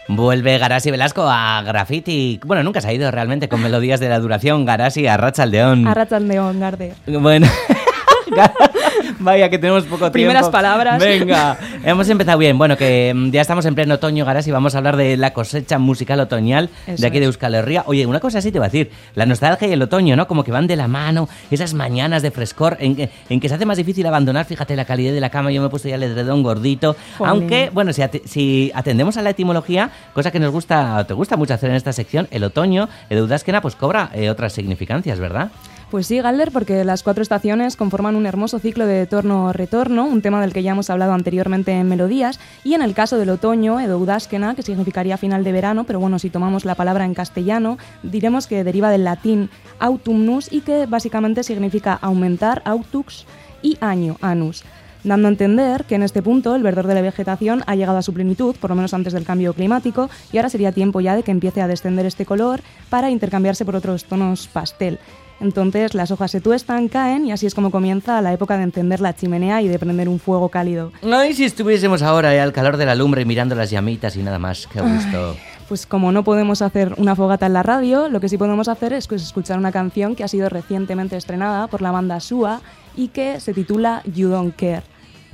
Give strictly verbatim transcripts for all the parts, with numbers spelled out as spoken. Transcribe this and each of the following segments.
Vuelve Garasi Velasco a Graffiti. Bueno, nunca se ha ido realmente con melodías de la duración. Garasi a Arratsaldeon. Arratsaldeon, Garder. Bueno... Vaya, que tenemos poco tiempo. Primeras palabras. Venga, hemos empezado bien. Bueno, que ya estamos en pleno otoño, Garasi, y vamos a hablar de la cosecha musical otoñal Eso de aquí es. de Euskal Herria. Oye, una cosa así te voy a decir. La nostalgia y el otoño, ¿no? Como que van de la mano. Esas mañanas de frescor en que, en que se hace más difícil abandonar. Fíjate, la calidad de la cama. Yo me he puesto ya el edredón gordito. Jolín. Aunque, bueno, si, at- si atendemos a la etimología, cosa que nos gusta, te gusta mucho hacer en esta sección, el otoño, el Udazkena, pues cobra eh, otras significancias, ¿verdad? Pues sí, Galder, porque las cuatro estaciones conforman un hermoso ciclo de torno-retorno, un tema del que ya hemos hablado anteriormente en Melodías, y en el caso del otoño, Edo Udazkena, que significaría final de verano, pero bueno, si tomamos la palabra en castellano, diremos que deriva del latín autumnus y que básicamente significa aumentar, autux, y año, anus, dando a entender que en este punto el verdor de la vegetación ha llegado a su plenitud, por lo menos antes del cambio climático, y ahora sería tiempo ya de que empiece a descender este color para intercambiarse por otros tonos pastel. Entonces las hojas se tuestan, caen y así es como comienza la época de encender la chimenea y de prender un fuego cálido. Ay, si estuviésemos ahora eh, al calor de la lumbre mirando las llamitas y nada más, qué gusto. Ay, pues como no podemos hacer una fogata en la radio, lo que sí podemos hacer es pues, escuchar una canción que ha sido recientemente estrenada por la banda Sua y que se titula You Don't Care.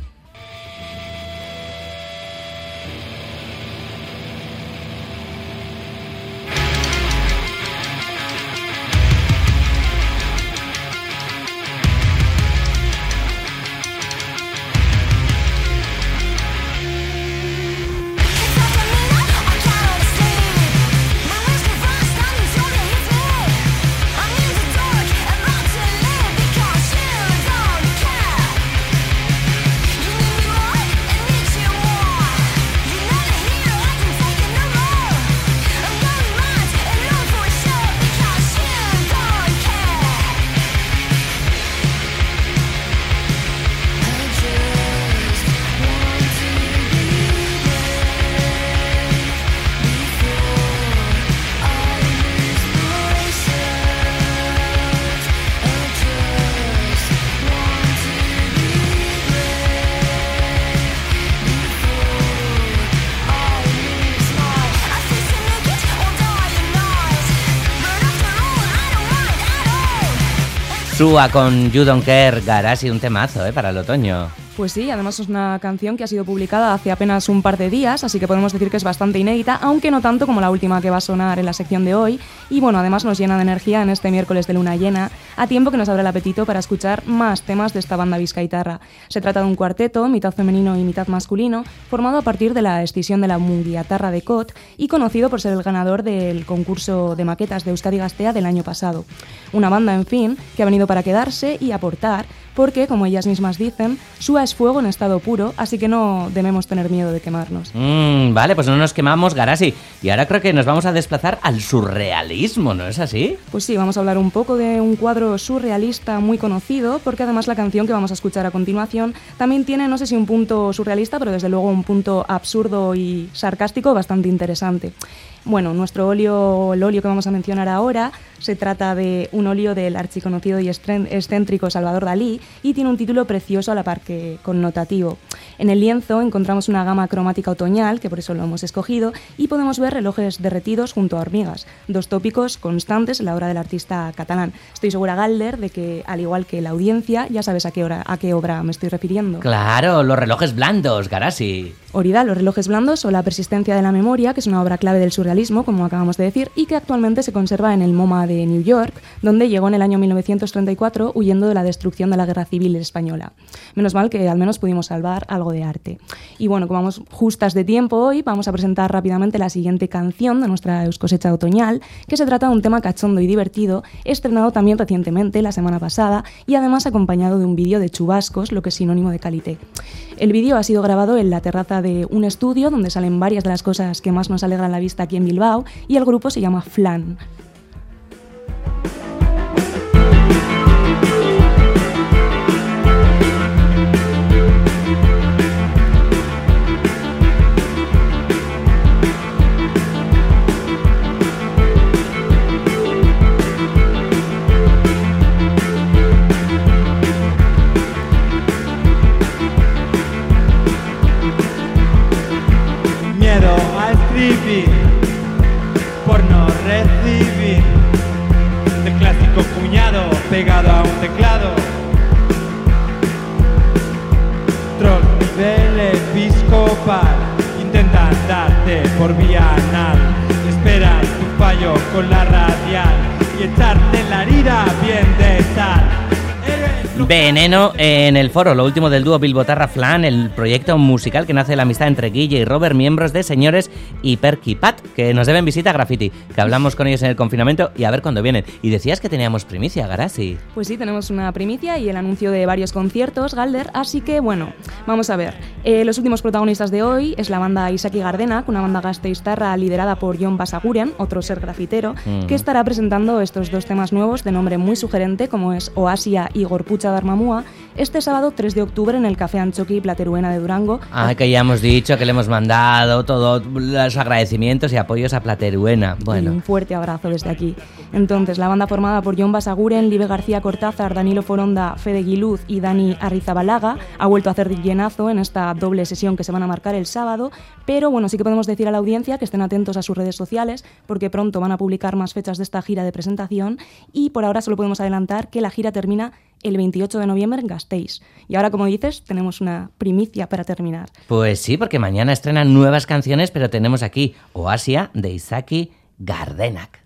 Sua con You Don't Care, Garasi, un temazo ¿eh? para el otoño. Pues sí, además es una canción que ha sido publicada hace apenas un par de días, así que podemos decir que es bastante inédita, aunque no tanto como la última que va a sonar en la sección de hoy. Y bueno, además nos llena de energía en este miércoles de luna llena, a tiempo que nos abre el apetito para escuchar más temas de esta banda bizkaitarra. Se trata de un cuarteto, mitad femenino y mitad masculino, formado a partir de la escisión de la Mungiatarra de Cot y conocido por ser el ganador del concurso de maquetas de Euskadi Gaztea del año pasado. Una banda, en fin, que ha venido para quedarse y aportar, porque, como ellas mismas dicen, Sua es fuego en estado puro, así que no debemos tener miedo de quemarnos. Mm, vale, pues no nos quemamos, Garasi. Y ahora creo que nos vamos a desplazar al surrealismo, ¿no es así? Pues sí, vamos a hablar un poco de un cuadro surrealista muy conocido, porque además la canción que vamos a escuchar a continuación también tiene, no sé si un punto surrealista, pero desde luego un punto absurdo y sarcástico bastante interesante. Bueno, nuestro óleo, el óleo que vamos a mencionar ahora, se trata de un óleo del archiconocido y excéntrico Salvador Dalí y tiene un título precioso a la par que connotativo. En el lienzo encontramos una gama cromática otoñal, que por eso lo hemos escogido, y podemos ver relojes derretidos junto a hormigas, dos tópicos constantes en la obra del artista catalán. Estoy segura, Galder, de que, al igual que la audiencia, ya sabes a qué, hora, a qué obra me estoy refiriendo. Claro, los relojes blandos, Garasi. Orida, los relojes blandos o la persistencia de la memoria, que es una obra clave del surrealismo, como acabamos de decir, y que actualmente se conserva en el MoMA de New York, donde llegó en el año mil novecientos treinta y cuatro huyendo de la destrucción de la Guerra Civil Española. Menos mal que al menos pudimos salvar algo de arte. Y bueno, como vamos justas de tiempo hoy, vamos a presentar rápidamente la siguiente canción de nuestra Euskosecha otoñal, que se trata de un tema cachondo y divertido, estrenado también recientemente, la semana pasada, y además acompañado de un vídeo de chubascos, lo que es sinónimo de calité. El vídeo ha sido grabado en la terraza de un estudio donde salen varias de las cosas que más nos alegran la vista aquí en Bilbao, y el grupo se llama Flan. Miedo a escribir alibi por no recibir el clásico puñado pegado a un teclado. Troll nivel episcopal, intentan darte por vía anal, esperan tu fallo con la radial y echarte la herida bien de sal. Veneno en el foro, lo último del dúo Bilbotarra Flan, el proyecto musical que nace de la amistad entre Guille y Robert, miembros de Señores y Perky Pat, que nos deben visita a Graffiti, que hablamos con ellos en el confinamiento y a ver cuándo vienen. Y decías que teníamos primicia, Garasi. Pues sí, tenemos una primicia y el anuncio de varios conciertos, Galder, así que bueno, vamos a ver. Eh, los últimos protagonistas de hoy es la banda Isaki Gardenak, una banda gasteiztarra liderada por Jon Basaguren, otro ser grafitero, mm. que estará presentando estos dos temas nuevos de nombre muy sugerente, como es Oasia y Gorputza Darmamua, este sábado tres de octubre en el Café Anchoqui Plateruena de Durango. Ah, que ya hemos dicho que le hemos mandado todos los agradecimientos y apoyos a Plateruena. Bueno. Y un fuerte abrazo desde aquí. Entonces, la banda formada por Jon Basaguren, Libe García Cortázar, Danilo Foronda, Fede Guiluz y Dani Arrizabalaga ha vuelto a hacer llenazo en esta doble sesión que se van a marcar el sábado, pero bueno, sí que podemos decir a la audiencia que estén atentos a sus redes sociales porque pronto van a publicar más fechas de esta gira de presentación y por ahora solo podemos adelantar que la gira termina el veintiocho de noviembre en Gasteiz. Y ahora, como dices, tenemos una primicia para terminar. Pues sí, porque mañana estrenan nuevas canciones, pero tenemos aquí Oasia de Isaki Gardenak.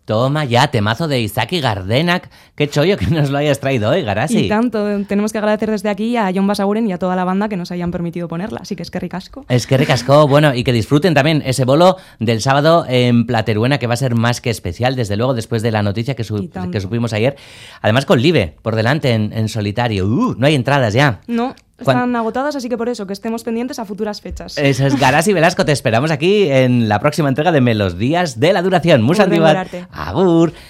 Toma ya, temazo de Izaki Gardenak. Qué chollo que nos lo hayas traído hoy, Garasi. Y tanto, tenemos que agradecer desde aquí a Jon Basaguren y a toda la banda que nos hayan permitido ponerla, así que es que ricasco. Es que ricasco, bueno, y que disfruten también ese bolo del sábado en Plateruena, que va a ser más que especial, desde luego, después de la noticia que, su que supimos ayer. Además con Live por delante en, en solitario. Uh, no hay entradas ya. No. Están agotadas, así que por eso, que estemos pendientes a futuras fechas. Eso es, Garasi Velasco, te esperamos aquí en la próxima entrega de Melodías de la Duración. Musa Antibat. Agur.